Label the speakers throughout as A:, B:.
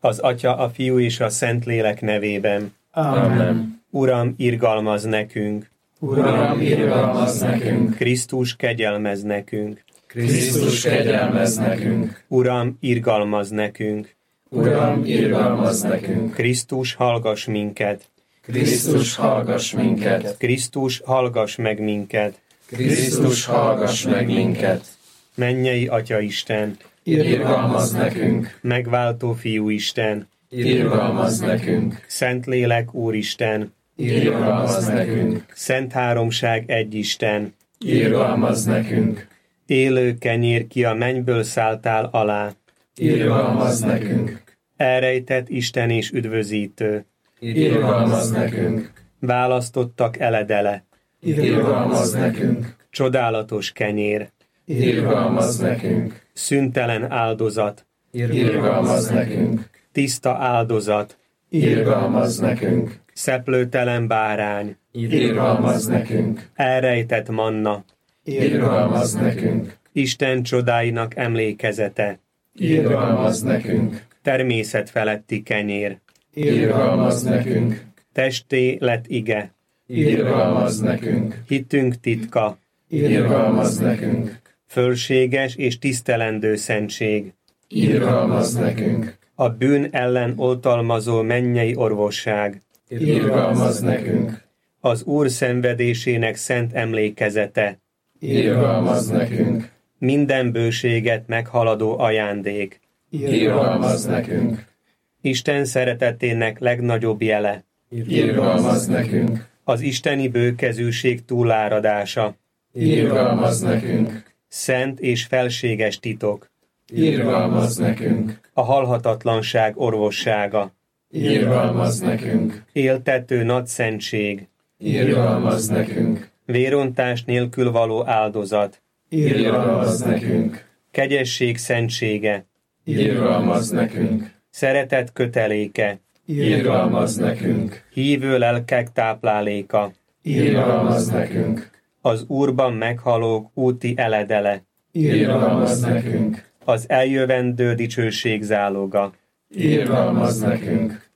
A: Az Atya, a Fiú és a Szentlélek nevében.
B: Amen.
A: Uram, irgalmazz nekünk.
B: Uram, irgalmazz nekünk.
A: Krisztus, kegyelmezz nekünk.
B: Krisztus, kegyelmezz nekünk.
A: Uram, irgalmazz nekünk.
B: Uram, irgalmazz nekünk.
A: Krisztus, hallgass minket.
B: Krisztus, hallgass minket.
A: Krisztus, hallgass meg minket.
B: Krisztus, hallgass meg minket.
A: Mennyei Atya Isten,
B: Irgalmazz nekünk.
A: megváltó Fiú Isten,
B: Irgalmazz nekünk.
A: Szentlélek Úristen,
B: Irgalmazz nekünk.
A: Szent Háromság egy Isten,
B: Irgalmazz nekünk.
A: élő kenyér, ki a mennyből szálltál alá,
B: Irgalmazz nekünk.
A: elrejtett Isten és üdvözítő,
B: Irgalmazz nekünk.
A: választottak eledele,
B: Irgalmazz nekünk.
A: csodálatos kenyér,
B: Irgalmazz nekünk.
A: szüntelen áldozat,
B: Irgalmazz nekünk.
A: tiszta áldozat,
B: Irgalmazz nekünk.
A: szeplőtelen bárány,
B: Irgalmazz nekünk.
A: elrejtett manna,
B: Irgalmazz nekünk.
A: Isten csodáinak emlékezete,
B: Irgalmazz nekünk.
A: természet feletti kenyér,
B: Irgalmazz nekünk.
A: testé lett ige,
B: Irgalmazz nekünk.
A: hitünk titka,
B: Irgalmazz nekünk.
A: fölséges és tisztelendő szentség,
B: Irgalmazz nekünk.
A: a bűn ellen oltalmazó mennyei orvosság,
B: Irgalmazz nekünk.
A: az Úr szenvedésének szent emlékezete,
B: Irgalmazz nekünk.
A: minden bőséget meghaladó ajándék,
B: Irgalmazz nekünk.
A: Isten szeretetének legnagyobb jele,
B: Irgalmazz nekünk.
A: az isteni bőkezűség túláradása,
B: Irgalmazz nekünk.
A: szent és felséges titok,
B: Irgalmazz nekünk.
A: a halhatatlanság orvossága,
B: Irgalmazz nekünk.
A: éltető nagy szentség,
B: Irgalmazz nekünk.
A: vérontás nélkül való áldozat,
B: Irgalmazz nekünk.
A: kegyesség szentsége,
B: Irgalmazz nekünk.
A: szeretet köteléke,
B: Irgalmazz nekünk.
A: hívő lelkek tápláléka,
B: Irgalmazz nekünk.
A: az Úrban meghalók úti eledele,
B: Irgalmazz nekünk.
A: az eljövendő dicsőség záloga.
B: Irgalmazz nekünk.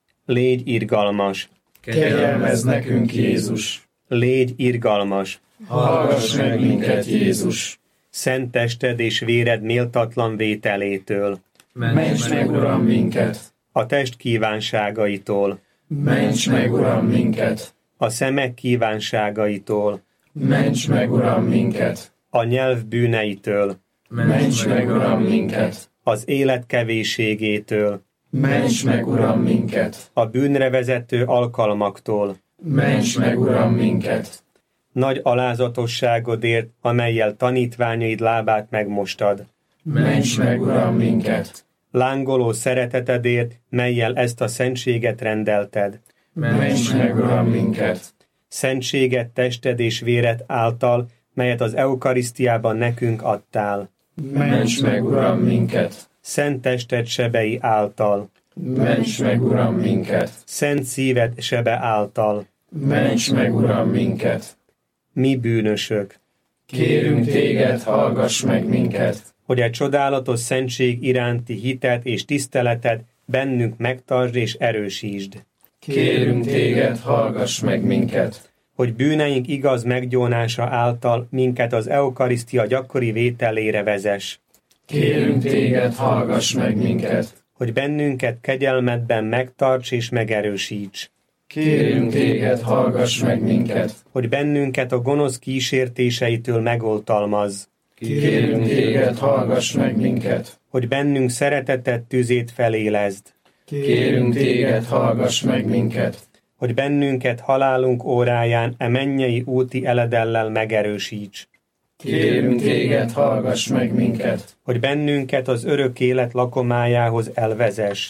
A: Légy irgalmas,
B: Kegyelmezz nekünk, Jézus.
A: légy irgalmas,
B: Hallgass meg minket, Jézus.
A: szent tested és véred méltatlan vételétől,
B: Ments meg, Uram, minket.
A: a test kívánságaitól,
B: Ments meg, Uram, minket.
A: a szemek kívánságaitól,
B: Ments meg, Uram, minket.
A: a nyelv bűneitől,
B: Ments meg, Uram, minket.
A: az élet kevésségétől,
B: Ments meg, Uram, minket.
A: a bűnre vezető alkalmaktól,
B: Ments meg, Uram, minket.
A: nagy alázatosságodért, amellyel tanítványaid lábát megmostad,
B: Ments meg, Uram, minket.
A: lángoló szeretetedért, mellyel ezt a szentséget rendelted,
B: Ments meg, Uram, minket.
A: szentséget tested és véred által, melyet az eukarisztiában nekünk adtál,
B: Ments meg, Uram, minket.
A: szent tested sebei által,
B: Ments meg, Uram, minket.
A: szent szíved sebe által,
B: Ments meg, Uram, minket.
A: mi bűnösök,
B: Kérünk téged, hallgass meg minket.
A: hogy egy csodálatos szentség iránti hitet és tiszteletet bennünk megtartsd és erősítsd,
B: Kérünk téged, hallgass meg minket.
A: hogy bűneink igaz meggyónása által minket az eukarisztia gyakori vételére vezess,
B: Kérünk téged, hallgass meg minket.
A: hogy bennünket kegyelmedben megtarts és megerősíts,
B: Kérünk téged, hallgass meg minket.
A: hogy bennünket a gonosz kísértéseitől megoltalmazz,
B: Kérünk téged, hallgass meg minket.
A: hogy bennünk szeretetet tüzét felélezd,
B: Kérünk téged, hallgass meg minket.
A: hogy bennünket halálunk óráján e mennyei úti eledellel megerősíts,
B: Kérünk téged, hallgass meg minket.
A: hogy bennünket az örök élet lakomájához elvezess.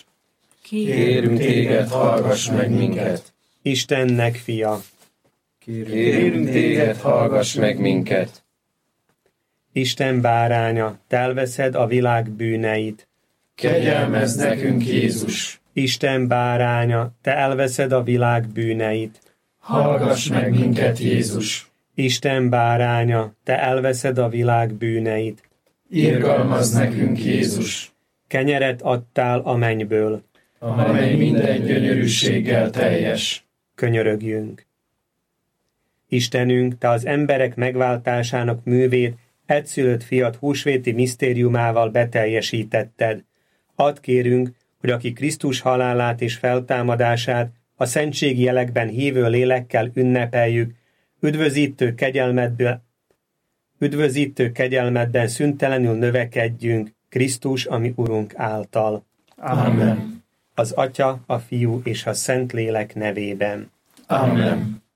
B: Kérünk téged, hallgass meg minket.
A: Istennek fia,
B: Kérünk téged, hallgass meg minket.
A: Isten báránya, te elveszed a világ bűneit.
B: Kegyelmezz nekünk, Jézus.
A: Isten báránya, te elveszed a világ bűneit.
B: Hallgass meg minket, Jézus.
A: Isten báránya, te elveszed a világ bűneit.
B: Irgalmazz nekünk, Jézus.
A: Kenyeret adtál a mennyből,
B: amely minden gyönyörűséggel teljes.
A: Könyörögjünk. Istenünk, Te az emberek megváltásának művét egyszülött fiat húsvéti misztériumával beteljesítetted. Add kérünk, hogy aki Krisztus halálát és feltámadását a szentségi jelekben hívő lélekkel ünnepeljük, üdvözítő kegyelmedben szüntelenül növekedjünk Krisztus, ami Urunk által.
B: Amen.
A: Az Atya, a Fiú és a Szentlélek nevében.
B: Amen.